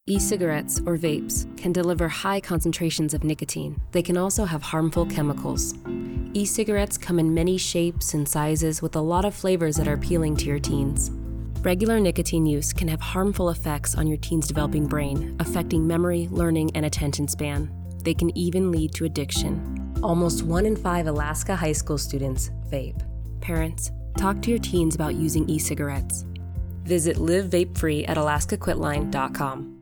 E-cigarettes, or vapes, can deliver high concentrations of nicotine. They can also have harmful chemicals. E-cigarettes come in many shapes and sizes with a lot of flavors that are appealing to your teens. Regular nicotine use can have harmful effects on your teen's developing brain, affecting memory, learning, and attention span. They can even lead to addiction. Almost 1 in 5 Alaska high school students vape. Parents, talk to your teens about using e-cigarettes. Visit livevapefree at alaskaquitline.com.